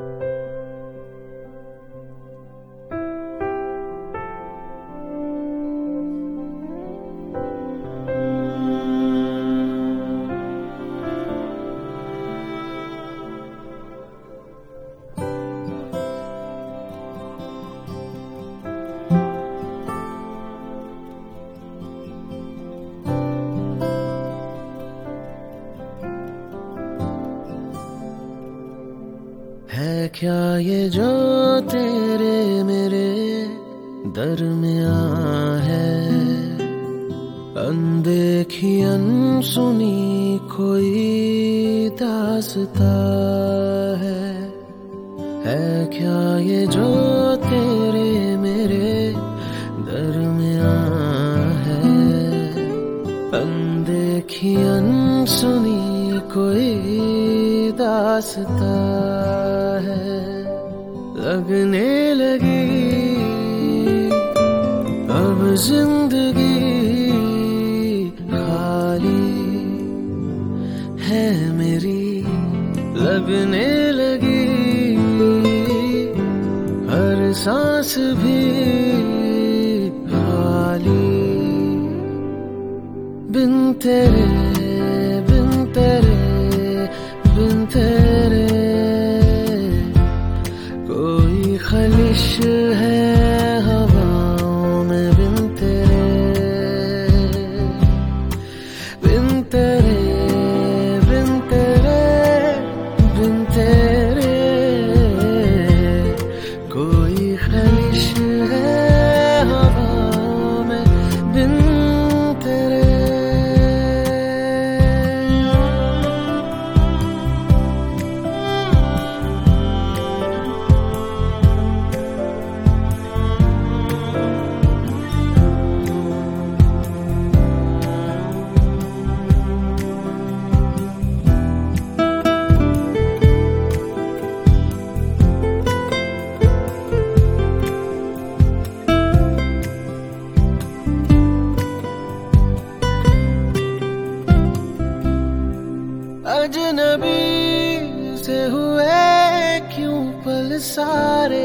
है क्या ये जो तेरे मेरे दरमियां है, अनदेखी अनसुनी कोई दास्तां है क्या ये जो तेरे मेरे दरमियां है, अनदेखी अनसुनी कोई दास्तां है। लगने लगी अब जिंदगी खाली है मेरी, लगने लगी हर सांस भी खाली। बिन तेरे बिन तेरे बिन तेरे कोई खलिश है हवाओं में, बिन तेरे बिन तेरे बिन तेरे बिन तेरे कोई खलिश है हवाओं में, बिन तेरे। अजनबी से हुए क्यों पल सारे,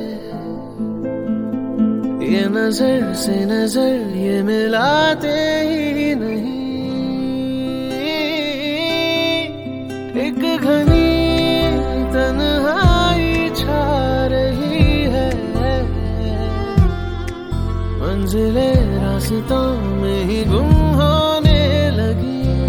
ये नजर से नजर ये मिलाते ही नहीं। एक घनी तन्हाई छा रही है, मंजिले रास्तों में ही गुम होने लगी।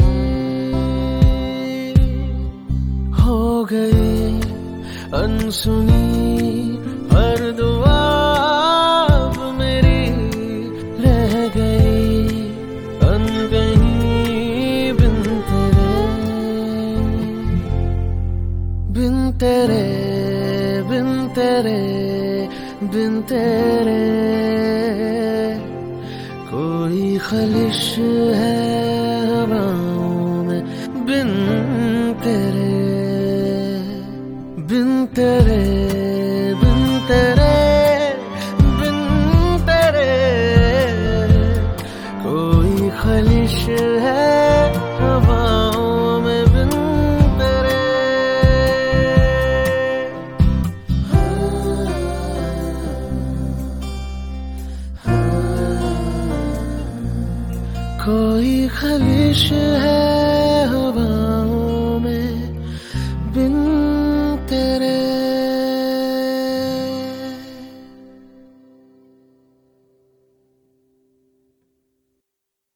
हो गई अनसुनी हर दुआ अब मेरी, रह गई अनकहीं बिन तेरे बिन तेरे बिन तेरे बिन तेरे कोई खलिश है हवाओं में, बिन तेरे बिन तेरे बिन तेरे बिन तेरे कोई खलिश है हवाओं में, बिन तेरे। कोई खलिश है हवाओं में, बिन